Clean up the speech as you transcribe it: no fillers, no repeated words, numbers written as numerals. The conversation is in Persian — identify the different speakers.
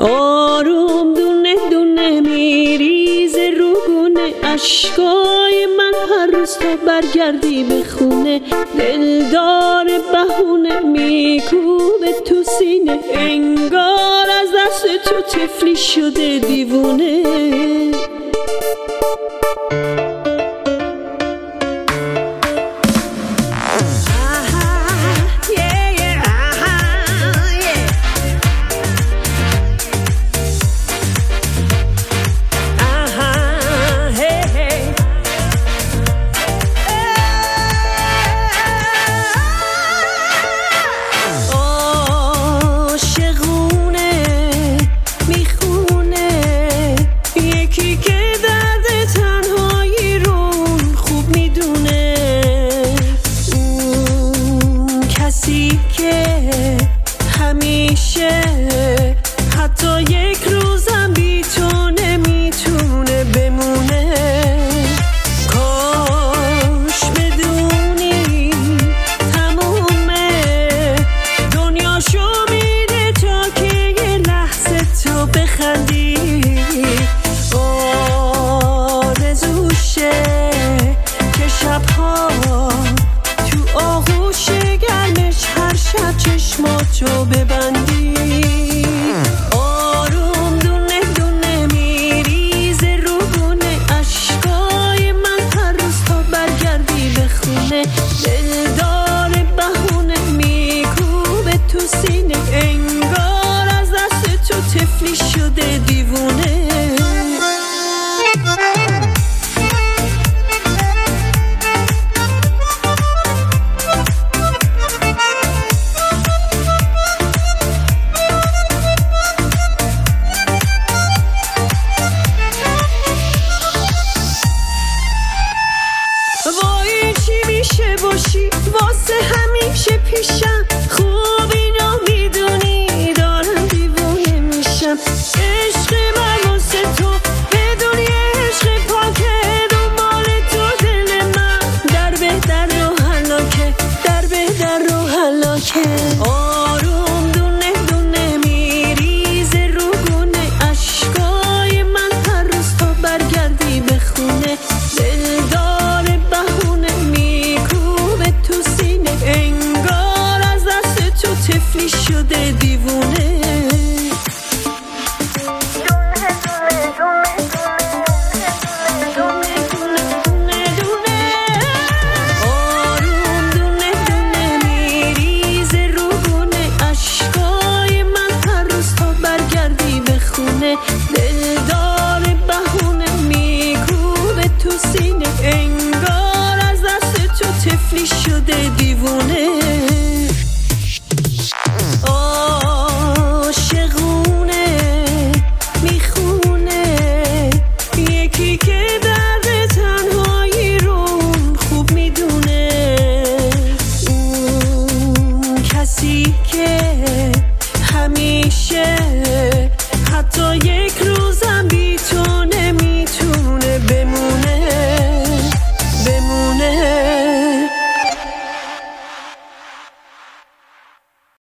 Speaker 1: آروم دونه دونه میریزه روگونه اشکای من هر روز تا برگردی به خونه. دلدار بهونه میکوبه تو سینه انگار از دست تو طفلی شده دیوونه. حتی یک روزم بی تو نمیتونه بمونه. کاش بدونی تمومه دنیاشو میده تا که یه لحظه تو بخندی. آرزوشه که شبها تو آغوش گرمش هر شب چشماتو ببندی. دلدار بهونه میکوبه تو سینه انگار از دست تو طفلی شده دیوونه. وای چی میشه باشی واسه همیشه پیشم. خوب اینو میدونی دارم دیوونه میشم. عشق من واسه تو بدون یه عشق پاکه دنبال تو دل من در بهتر رو هلاکه در بهتر رو هلاکه. آروم دونه دونه میریزه روگونه اشکای من هر روز تا برگردی به خونه. دلدار بهونه میکوبه تو سینه انگار از دست تو طفلی شده دیوونه. آروم دونه دونه میریزه روگونه اشکای من هر روز تا برگردی به خونه.